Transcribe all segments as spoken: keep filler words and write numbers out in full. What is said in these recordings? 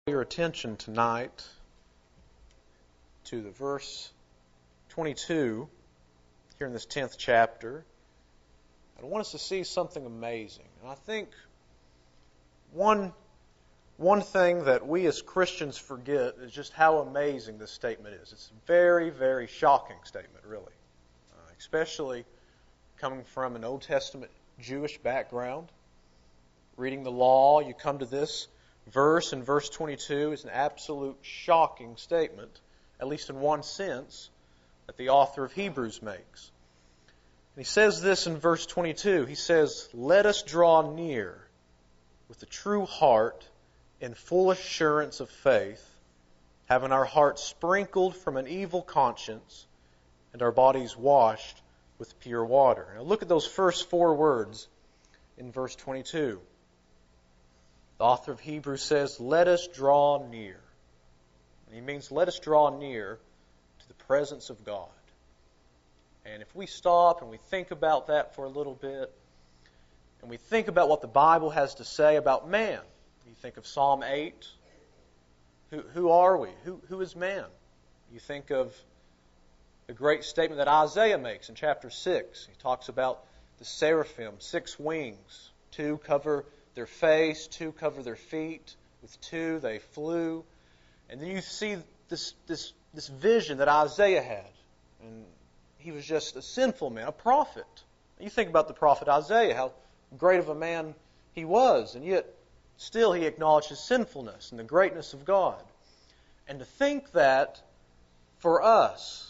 Your attention tonight to the verse twenty-two here in this tenth chapter. I want us to see something amazing. And I think one, one thing that we as Christians forget is just how amazing this statement is. It's a very, very shocking statement, really. Uh, especially coming from an Old Testament Jewish background. Reading the law, you come to this verse in verse twenty-two is an absolute shocking statement, at least in one sense, that the author of Hebrews makes. And he says this in verse twenty-two. He says, "Let us draw near with a true heart in full assurance of faith, having our hearts sprinkled from an evil conscience and our bodies washed with pure water." Now look at those first four words in verse twenty-two. The author of Hebrews says, "Let us draw near." And he means let us draw near to the presence of God. And if we stop and we think about that for a little bit, and we think about what the Bible has to say about man, you think of Psalm eight. Who, who are we? Who, who is man? You think of the great statement that Isaiah makes in chapter six. He talks about the seraphim, six wings, two cover their face, two cover their feet, with two they flew. And then you see this this this vision that Isaiah had. And he was just a sinful man, a prophet. You think about the prophet Isaiah, how great of a man he was, and yet still he acknowledged his sinfulness and the greatness of God. And to think that for us,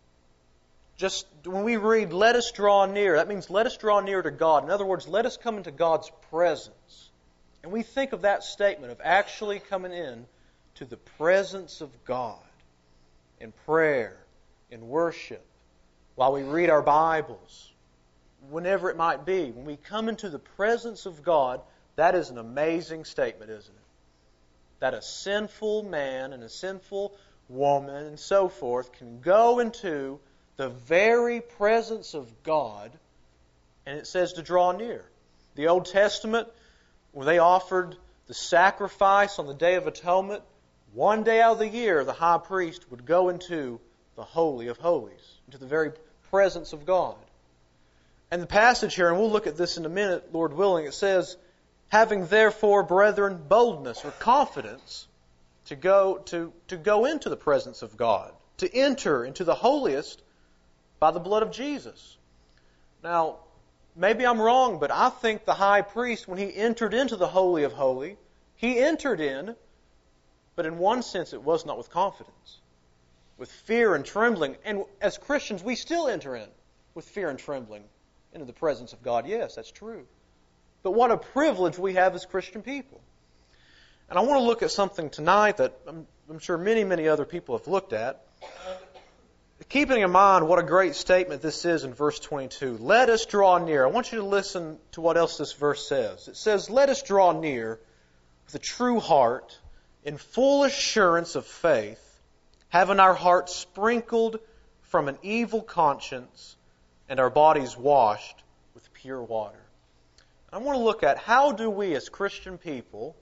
just when we read, "Let us draw near," that means let us draw near to God. In other words, let us come into God's presence. And we think of that statement of actually coming in to the presence of God in prayer, in worship, while we read our Bibles, whenever it might be. When we come into the presence of God, that is an amazing statement, isn't it? That a sinful man and a sinful woman and so forth can go into the very presence of God, and it says to draw near. The Old Testament, when they offered the sacrifice on the Day of Atonement, one day out of the year, the high priest would go into the Holy of Holies, into the very presence of God. And the passage here, and we'll look at this in a minute, Lord willing, it says, "Having therefore, brethren, boldness," or confidence, to go to, to go into the presence of God, to enter into the holiest by the blood of Jesus. Now, maybe I'm wrong, but I think the high priest, when he entered into the Holy of Holies, he entered in, but in one sense it was not with confidence, with fear and trembling. And as Christians, we still enter in with fear and trembling into the presence of God. Yes, that's true. But what a privilege we have as Christian people. And I want to look at something tonight that I'm, I'm sure many, many other people have looked at. Keeping in mind what a great statement this is in verse twenty-two. Let us draw near. I want you to listen to what else this verse says. It says, "Let us draw near with a true heart in full assurance of faith, having our hearts sprinkled from an evil conscience and our bodies washed with pure water." I want to look at how do we as Christian people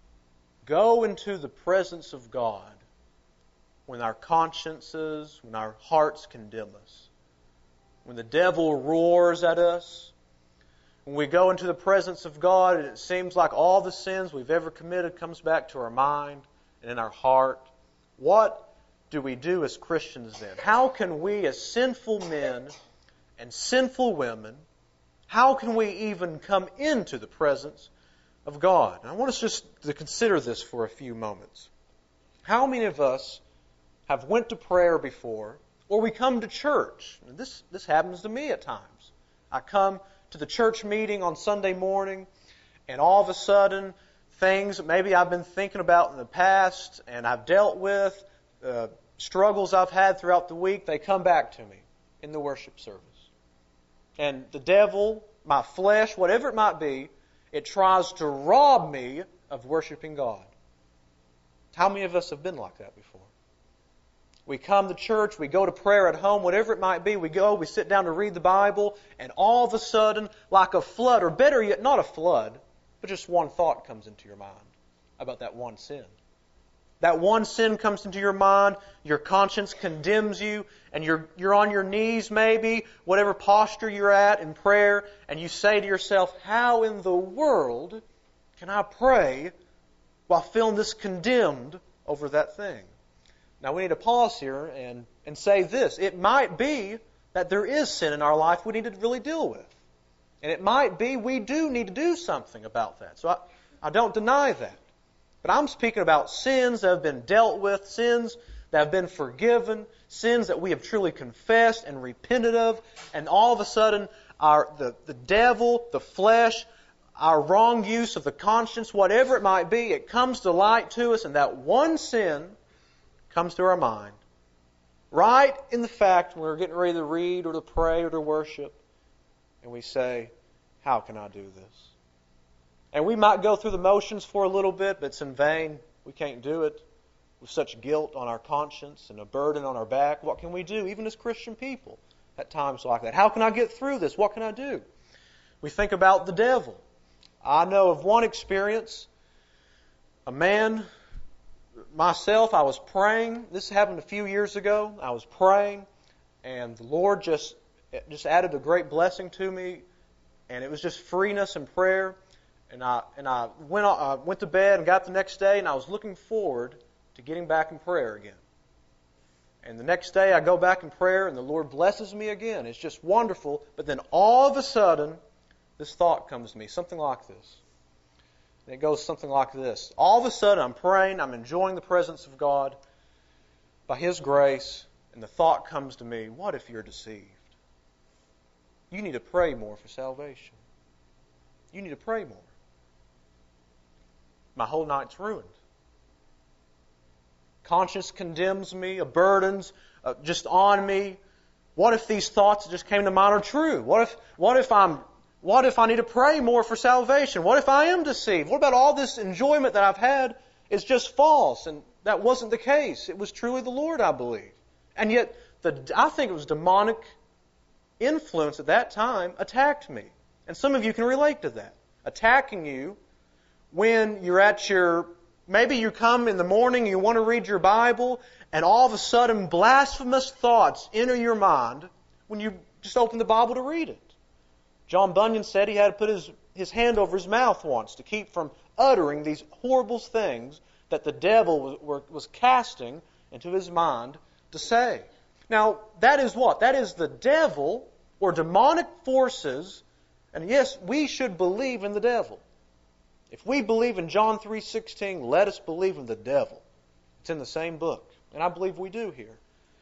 go into the presence of God when our consciences, when our hearts condemn us, when the devil roars at us, when we go into the presence of God and it seems like all the sins we've ever committed comes back to our mind and in our heart. What do we do as Christians then? How can we as sinful men and sinful women, how can we even come into the presence of God? And I want us just to consider this for a few moments. How many of us have went to prayer before, or we come to church? And this, this happens to me at times. I come to the church meeting on Sunday morning, and all of a sudden, things that maybe I've been thinking about in the past, and I've dealt with, uh, struggles I've had throughout the week, they come back to me in the worship service. And the devil, my flesh, whatever it might be, it tries to rob me of worshiping God. How many of us have been like that before? We come to church, we go to prayer at home, whatever it might be, we go, we sit down to read the Bible, and all of a sudden, like a flood, or better yet, not a flood, but just one thought comes into your mind about that one sin. That one sin comes into your mind, your conscience condemns you, and you're, you're on your knees maybe, whatever posture you're at in prayer, and you say to yourself, how in the world can I pray while feeling this condemned over that thing? Now we need to pause here and, and say this. It might be that there is sin in our life we need to really deal with. And it might be we do need to do something about that. So I, I don't deny that. But I'm speaking about sins that have been dealt with, sins that have been forgiven, sins that we have truly confessed and repented of, and all of a sudden our the, the devil, the flesh, our wrong use of the conscience, whatever it might be, it comes to light to us, and that one sin comes to our mind. Right in the fact when we're getting ready to read or to pray or to worship, and we say, how can I do this? And we might go through the motions for a little bit, but it's in vain. We can't do it with such guilt on our conscience and a burden on our back. What can we do, even as Christian people, at times like that? How can I get through this? What can I do? We think about the devil. I know of one experience. A man, myself, I was praying. This happened a few years ago. I was praying, and the Lord just, just added a great blessing to me, and it was just freeness and prayer. And I and I went I went to bed and got the next day, and I was looking forward to getting back in prayer again. And the next day I go back in prayer, and the Lord blesses me again. It's just wonderful. But then all of a sudden, this thought comes to me, something like this. And it goes something like this. All of a sudden I'm praying, I'm enjoying the presence of God by His grace, and the thought comes to me, what if you're deceived? You need to pray more for salvation. You need to pray more. My whole night's ruined. Conscience condemns me, a burden's uh, just on me. What if these thoughts that just came to mind are true? What if, what if I'm, what if I need to pray more for salvation? What if I am deceived? What about all this enjoyment that I've had is just false? And that wasn't the case. It was truly the Lord, I believe. And yet, the, I think it was demonic influence at that time attacked me. And some of you can relate to that. Attacking you when you're at your, maybe you come in the morning, you want to read your Bible, and all of a sudden blasphemous thoughts enter your mind when you just open the Bible to read it. John Bunyan said he had to put his, his hand over his mouth once to keep from uttering these horrible things that the devil was, were, was casting into his mind to say. Now, that is what? That is the devil or demonic forces. And yes, we should believe in the devil. If we believe in John three sixteen, let us believe in the devil. It's in the same book. And I believe we do here.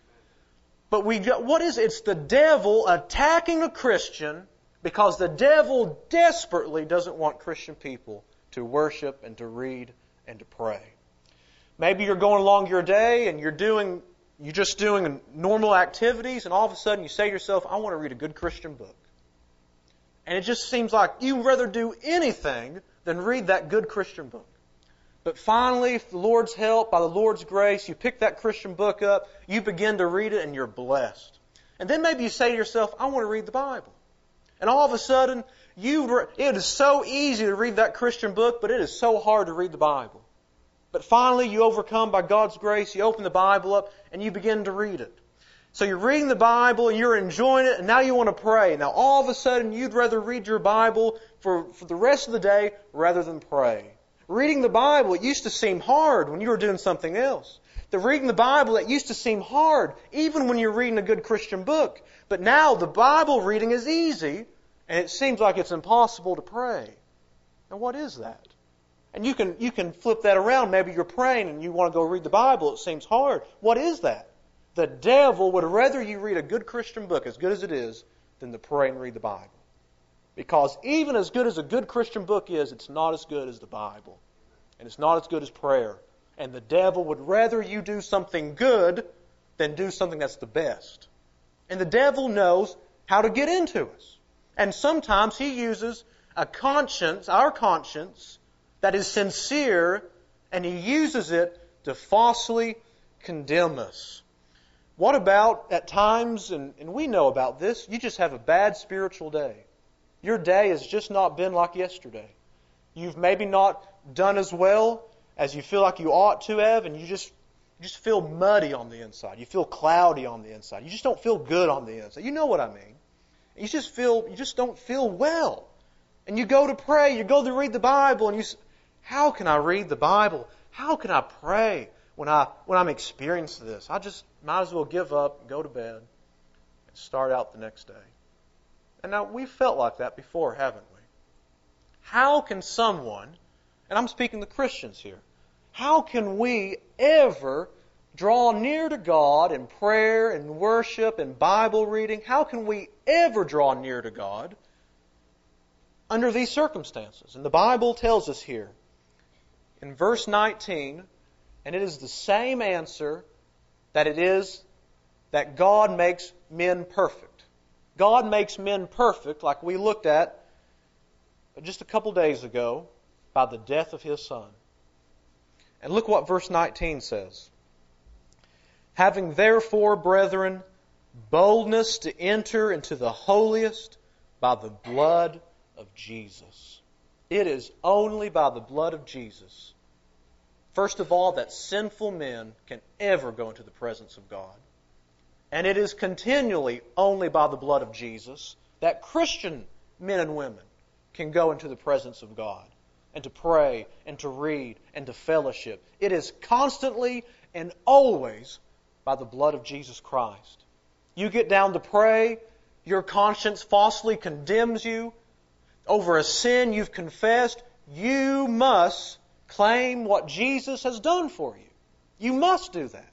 But we got, what is it? It's the devil attacking a Christian because the devil desperately doesn't want Christian people to worship and to read and to pray. Maybe you're going along your day and you're doing, you're just doing normal activities, and all of a sudden you say to yourself, I want to read a good Christian book. And it just seems like you'd rather do anything than read that good Christian book. But finally, with the Lord's help, by the Lord's grace, you pick that Christian book up, you begin to read it, and you're blessed. And then maybe you say to yourself, I want to read the Bible. And all of a sudden, you it is so easy to read that Christian book, but it is so hard to read the Bible. But finally, you overcome by God's grace, you open the Bible up, and you begin to read it. So you're reading the Bible, and you're enjoying it, and now you want to pray. Now all of a sudden, you'd rather read your Bible for, for the rest of the day rather than pray. Reading the Bible, it used to seem hard when you were doing something else. The reading the Bible, it used to seem hard even when you're reading a good Christian book. But now the Bible reading is easy, and it seems like it's impossible to pray. Now what is that? And you can you can flip that around. Maybe you're praying and you want to go read the Bible. It seems hard. What is that? The devil would rather you read a good Christian book, as good as it is, than to pray and read the Bible. Because even as good as a good Christian book is, it's not as good as the Bible. And it's not as good as prayer. And the devil would rather you do something good than do something that's the best. And the devil knows how to get into us. And sometimes he uses a conscience, our conscience, that is sincere, and he uses it to falsely condemn us. What about at times, and, and we know about this, you just have a bad spiritual day. Your day has just not been like yesterday. You've maybe not done as well as you feel like you ought to have, and you just you just feel muddy on the inside. You feel cloudy on the inside. You just don't feel good on the inside. You know what I mean. You just feel you just don't feel well. And you go to pray, you go to read the Bible, and you say, how can I read the Bible? How can I pray when I when I'm experiencing this? I just might as well give up and go to bed and start out the next day. And now we've felt like that before, haven't we? How can someone, and I'm speaking to Christians here, how can we ever draw near to God in prayer and worship and Bible reading? How can we ever draw near to God under these circumstances? And the Bible tells us here in verse nineteen, and it is the same answer that it is that God makes men perfect. God makes men perfect, like we looked at just a couple days ago, by the death of His Son. And look what verse nineteen says. Having therefore, brethren, boldness to enter into the holiest by the blood of Jesus. It is only by the blood of Jesus, first of all, that sinful men can ever go into the presence of God. And it is continually only by the blood of Jesus that Christian men and women can go into the presence of God and to pray and to read and to fellowship. It is constantly and always by the blood of Jesus Christ. You get down to pray, your conscience falsely condemns you over a sin you've confessed, you must claim what Jesus has done for you. You must do that.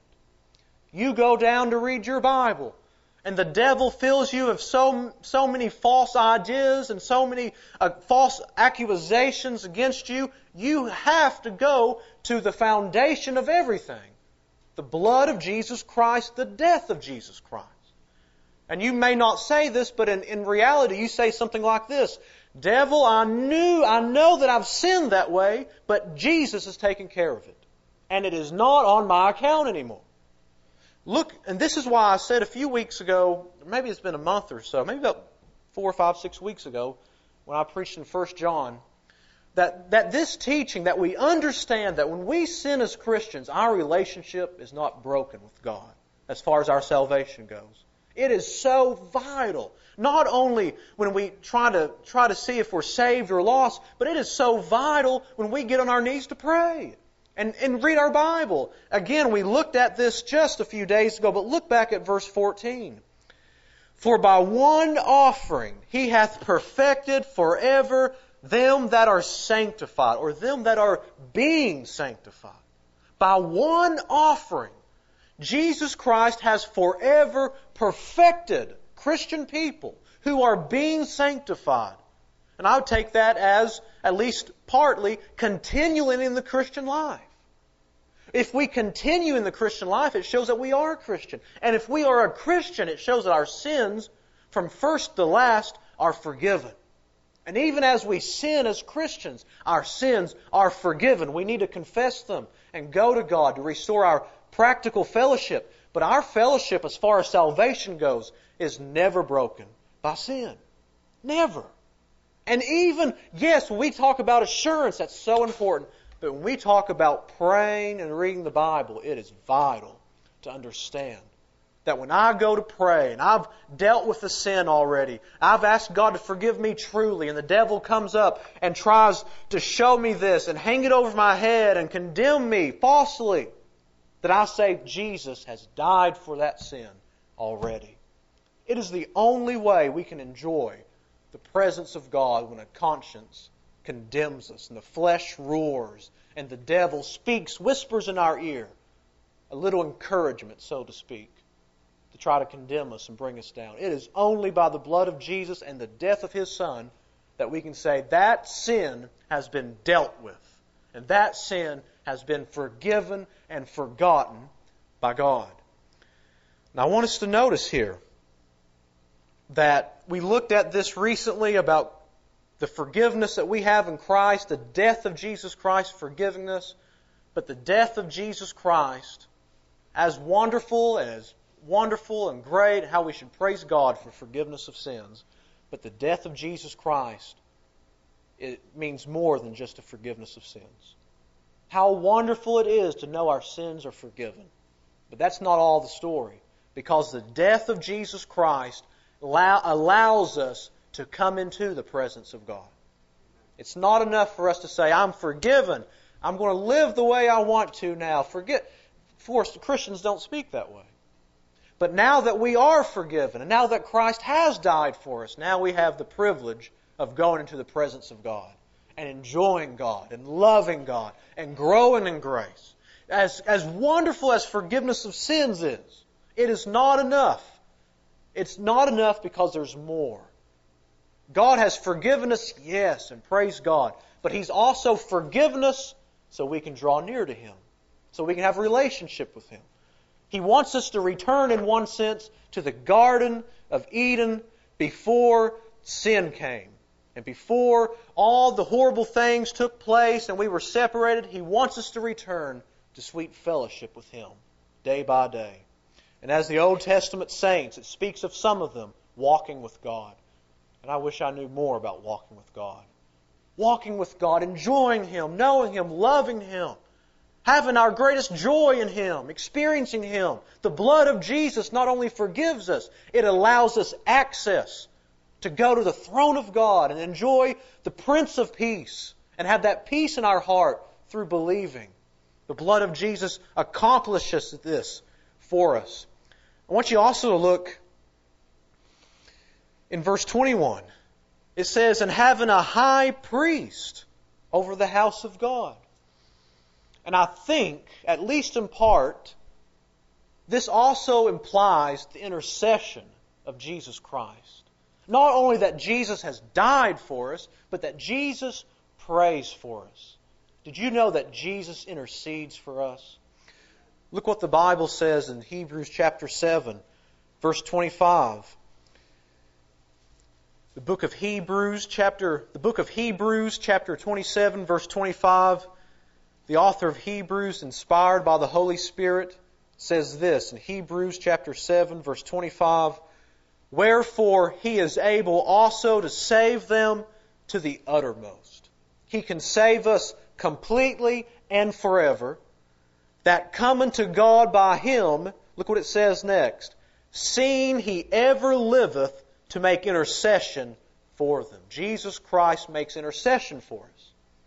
You go down to read your Bible, and the devil fills you with so, so many false ideas and so many uh, false accusations against you. You have to go to the foundation of everything. The blood of Jesus Christ, the death of Jesus Christ. And you may not say this, but in, in reality you say something like this. Devil, I knew, I know that I've sinned that way, but Jesus has taken care of it. And it is not on my account anymore. Look, and this is why I said a few weeks ago, maybe it's been a month or so, maybe about four, five, six weeks ago, when I preached in First John, that, that this teaching, that we understand that when we sin as Christians, our relationship is not broken with God as far as our salvation goes. It is so vital. Not only when we try to try to see if we're saved or lost, but it is so vital when we get on our knees to pray and, and read our Bible. Again, we looked at this just a few days ago, but look back at verse fourteen. For by one offering He hath perfected forever them that are sanctified, or them that are being sanctified. By one offering, Jesus Christ has forever perfected Christian people who are being sanctified. And I would take that as, at least partly, continuing in the Christian life. If we continue in the Christian life, it shows that we are a Christian. And if we are a Christian, it shows that our sins, from first to last, are forgiven. And even as we sin as Christians, our sins are forgiven. We need to confess them and go to God to restore our practical fellowship. But our fellowship, as far as salvation goes, is never broken by sin. Never. And even, yes, when we talk about assurance, that's so important. But when we talk about praying and reading the Bible, it is vital to understand that when I go to pray and I've dealt with the sin already, I've asked God to forgive me truly, and the devil comes up and tries to show me this and hang it over my head and condemn me falsely, that I say Jesus has died for that sin already. It is the only way we can enjoy the presence of God when a conscience condemns us and the flesh roars and the devil speaks, whispers in our ear, a little encouragement, so to speak, to try to condemn us and bring us down. It is only by the blood of Jesus and the death of His Son that we can say that sin has been dealt with. And that sin has been forgiven and forgotten by God. Now I want us to notice here that we looked at this recently about the forgiveness that we have in Christ, the death of Jesus Christ forgiving us, but the death of Jesus Christ, as wonderful and as wonderful and great, how we should praise God for forgiveness of sins, but the death of Jesus Christ, it means more than just a forgiveness of sins. How wonderful it is to know our sins are forgiven. But that's not all the story, because the death of Jesus Christ allow, allows us to come into the presence of God. It's not enough for us to say, I'm forgiven. I'm going to live the way I want to now. Forget, of course, Christians don't speak that way. But now that we are forgiven, and now that Christ has died for us, now we have the privilege of going into the presence of God and enjoying God and loving God and growing in grace. As, as wonderful as forgiveness of sins is, it is not enough. It's not enough because there's more. God has forgiven us, yes, and praise God. But He's also forgiven us so we can draw near to Him, so we can have a relationship with Him. He wants us to return, in one sense, to the Garden of Eden before sin came. And before all the horrible things took place and we were separated, He wants us to return to sweet fellowship with Him day by day. And as the Old Testament saints, it speaks of some of them walking with God. And I wish I knew more about walking with God. Walking with God, enjoying Him, knowing Him, loving Him, having our greatest joy in Him, experiencing Him. The blood of Jesus not only forgives us, it allows us access to go to the throne of God and enjoy the Prince of Peace and have that peace in our heart through believing. The blood of Jesus accomplishes this for us. I want you also to look in verse twenty-one. It says, and having a high priest over the house of God. And I think, at least in part, this also implies the intercession of Jesus Christ. Not only that Jesus has died for us, but that Jesus prays for us. Did you know that Jesus intercedes for us? Look what the Bible says in Hebrews chapter seven, verse twenty-five. The book of Hebrews, chapter the book of Hebrews, chapter twenty-seven, verse twenty-five. The author of Hebrews, inspired by the Holy Spirit, says this in Hebrews chapter seven, verse twenty-five. Wherefore He is able also to save them to the uttermost. He can save us completely and forever. That coming to God by Him, look what it says next. Seeing He ever liveth to make intercession for them. Jesus Christ makes intercession for us.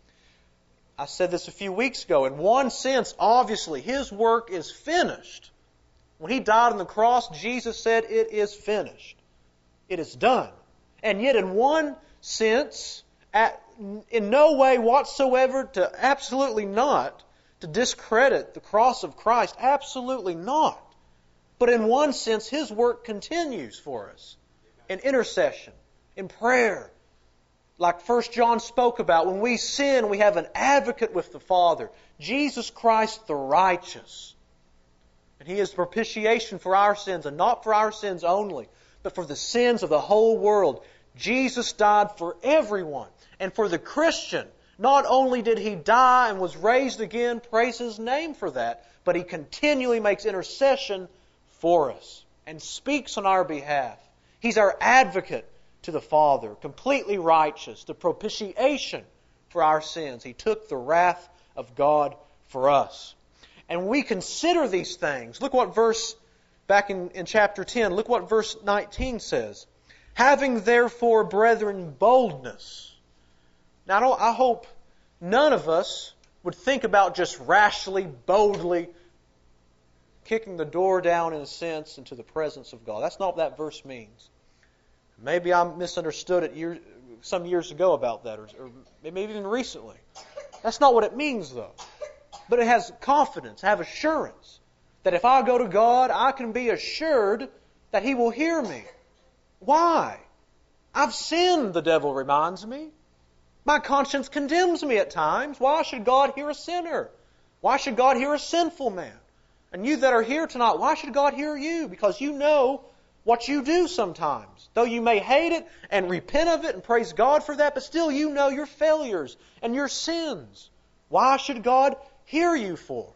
I said this a few weeks ago. In one sense, obviously, His work is finished. When He died on the cross, Jesus said, it is finished. It is done. And yet, in one sense, at, in no way whatsoever to absolutely not to discredit the cross of Christ. Absolutely not. But in one sense, His work continues for us. In intercession, in prayer. Like First John spoke about, when we sin, we have an advocate with the Father. Jesus Christ the righteous. And He is propitiation for our sins, and not for our sins only, but for the sins of the whole world. Jesus died for everyone. And for the Christian, not only did He die and was raised again, praise His name for that, but He continually makes intercession for us and speaks on our behalf. He's our advocate to the Father, completely righteous, the propitiation for our sins. He took the wrath of God for us. And we consider these things. Look what verse, back in, in chapter ten, look what verse nineteen says. Having therefore, brethren, boldness. Now, I, don't, I hope none of us would think about just rashly, boldly kicking the door down, in a sense, into the presence of God. That's not what that verse means. Maybe I misunderstood it year, some years ago about that, or, or maybe even recently. That's not what it means, though. But it has confidence, have assurance, that if I go to God, I can be assured that He will hear me. Why? I've sinned, the devil reminds me. My conscience condemns me at times. Why should God hear a sinner? Why should God hear a sinful man? And you that are here tonight, why should God hear you? Because you know what you do sometimes. Though you may hate it and repent of it and praise God for that, but still you know your failures and your sins. Why should God hear you for?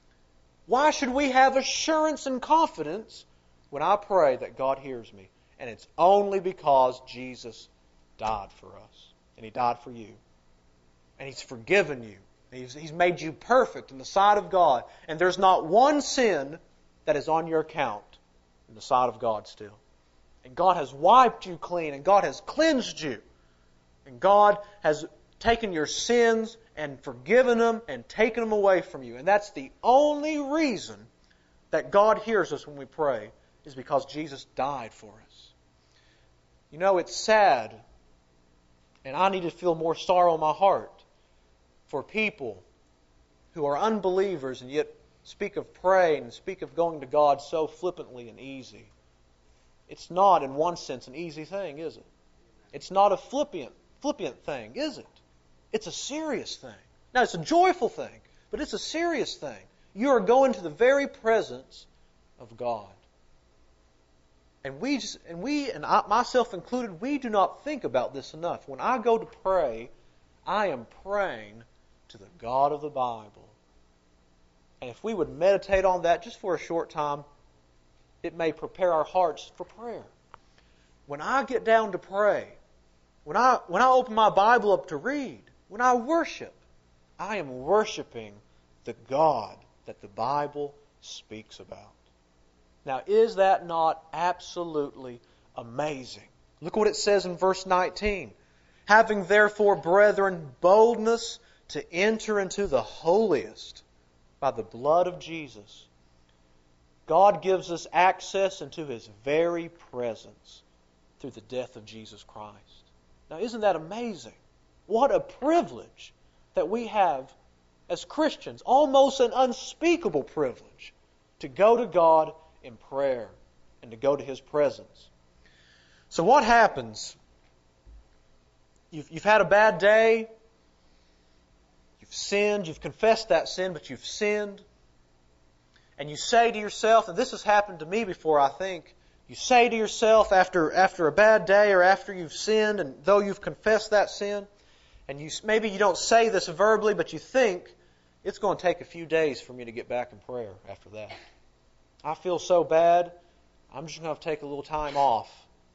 Why should we have assurance and confidence when I pray that God hears me? And it's only because Jesus died for us. And He died for you. And He's forgiven you. He's, he's made you perfect in the sight of God. And there's not one sin that is on your account in the sight of God still. And God has wiped you clean, and God has cleansed you. And God has taken your sins and forgiven them and taken them away from you. And that's the only reason that God hears us when we pray, is because Jesus died for us. You know, it's sad, and I need to feel more sorrow in my heart for people who are unbelievers and yet speak of praying and speak of going to God so flippantly and easy. It's not, in one sense, an easy thing, is it? It's not a flippant, flippant thing, is it? It's a serious thing. Now, it's a joyful thing, but it's a serious thing. You are going to the very presence of God. And we, just, and we, and I, myself included, we do not think about this enough. When I go to pray, I am praying to the God of the Bible. And if we would meditate on that just for a short time, it may prepare our hearts for prayer. When I get down to pray, when I, when I open my Bible up to read, when I worship, I am worshiping the God that the Bible speaks about. Now, is that not absolutely amazing? Look what it says in verse nineteen. Having therefore, brethren, boldness to enter into the holiest by the blood of Jesus. God gives us access into His very presence through the death of Jesus Christ. Now, isn't that amazing? What a privilege that we have as Christians, almost an unspeakable privilege, to go to God in prayer and to go to His presence. So what happens? You've, you've had a bad day, you've sinned, you've confessed that sin, but you've sinned, and you say to yourself, and this has happened to me before, I think, you say to yourself after, after a bad day or after you've sinned, and though you've confessed that sin, and you maybe you don't say this verbally, but you think, it's going to take a few days for me to get back in prayer after that. I feel so bad, I'm just going to have to take a little time off.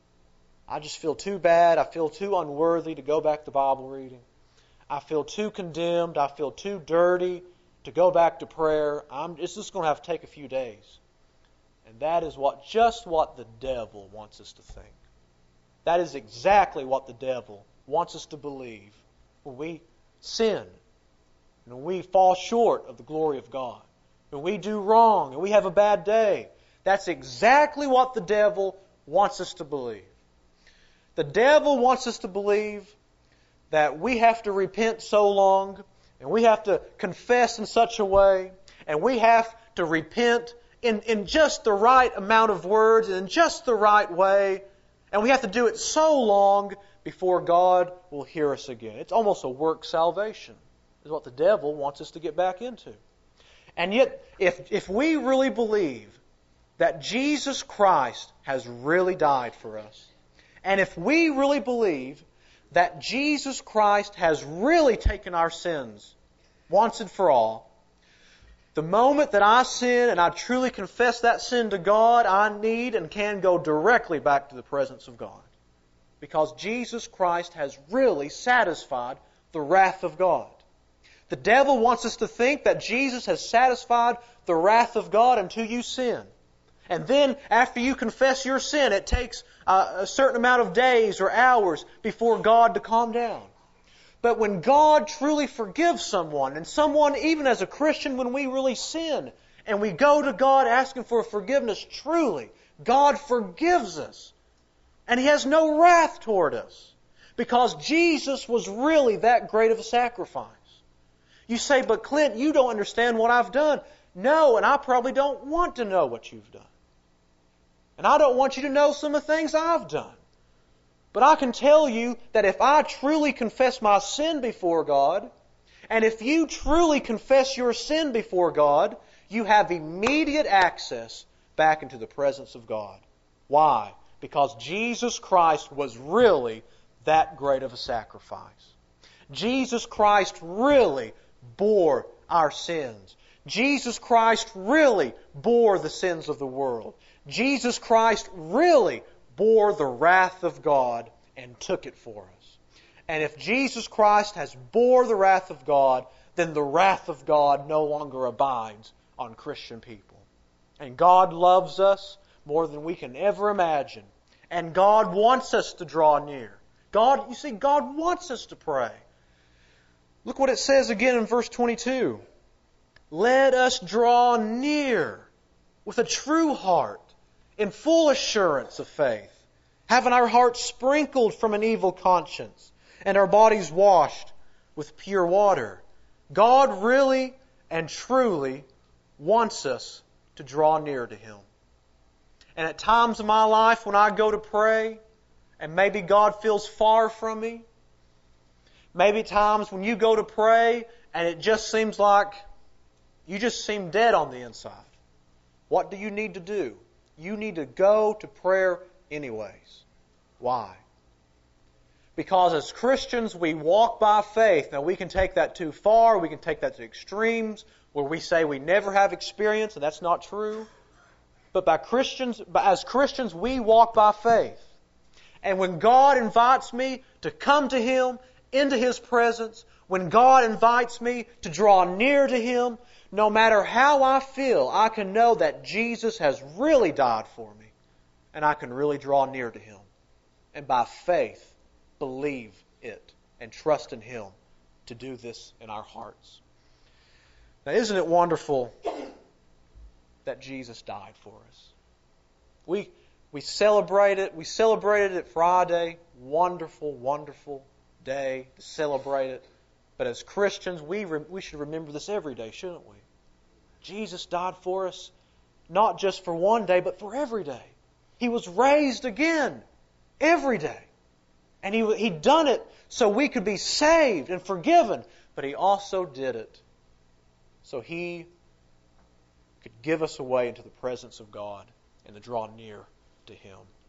I just feel too bad, I feel too unworthy to go back to Bible reading. I feel too condemned, I feel too dirty to go back to prayer. I'm, it's just going to have to take a few days. And that is what just what the devil wants us to think. That is exactly what the devil wants us to believe when we sin, and when we fall short of the glory of God, when we do wrong and we have a bad day. That's exactly what the devil wants us to believe. The devil wants us to believe that we have to repent so long, and we have to confess in such a way, and we have to repent in, in just the right amount of words and in just the right way, and we have to do it so long before God will hear us again. It's almost a work salvation, is what the devil wants us to get back into. And yet, if, if we really believe that Jesus Christ has really died for us, and if we really believe that Jesus Christ has really taken our sins once and for all, the moment that I sin and I truly confess that sin to God, I need and can go directly back to the presence of God. Because Jesus Christ has really satisfied the wrath of God. The devil wants us to think that Jesus has satisfied the wrath of God until you sin. And then, after you confess your sin, it takes uh, a certain amount of days or hours before God to calm down. But when God truly forgives someone, and someone, even as a Christian, when we really sin, and we go to God asking for forgiveness truly, God forgives us. And He has no wrath toward us. Because Jesus was really that great of a sacrifice. You say, but Clint, you don't understand what I've done. No, and I probably don't want to know what you've done. And I don't want you to know some of the things I've done. But I can tell you that if I truly confess my sin before God, and if you truly confess your sin before God, you have immediate access back into the presence of God. Why? Because Jesus Christ was really that great of a sacrifice. Jesus Christ really bore our sins. Jesus Christ really bore the sins of the world. Jesus Christ really bore the wrath of God and took it for us. And if Jesus Christ has bore the wrath of God, then the wrath of God no longer abides on Christian people. And God loves us more than we can ever imagine. And God wants us to draw near. God, you see, God wants us to pray. Look what it says again in verse twenty-two. Let us draw near with a true heart, in full assurance of faith, having our hearts sprinkled from an evil conscience, and our bodies washed with pure water. God really and truly wants us to draw near to Him. And at times in my life when I go to pray, and maybe God feels far from me, maybe times when you go to pray and it just seems like you just seem dead on the inside. What do you need to do? You need to go to prayer anyways. Why? Because as Christians, we walk by faith. Now, we can take that too far. We can take that to extremes where we say we never have experience, and that's not true. But by Christians, but as Christians, we walk by faith. And when God invites me to come to Him, into His presence, when God invites me to draw near to Him, no matter how I feel, I can know that Jesus has really died for me, and I can really draw near to Him. And by faith, believe it and trust in Him to do this in our hearts. Now, isn't it wonderful that Jesus died for us? We we celebrate it. We celebrated it Friday. Wonderful, wonderful day to celebrate it. But as Christians, we re- we should remember this every day, shouldn't we? Jesus died for us, not just for one day, but for every day. He was raised again every day. And he He'd done it so we could be saved and forgiven. But He also did it so He could give us a way into the presence of God and to draw near to Him.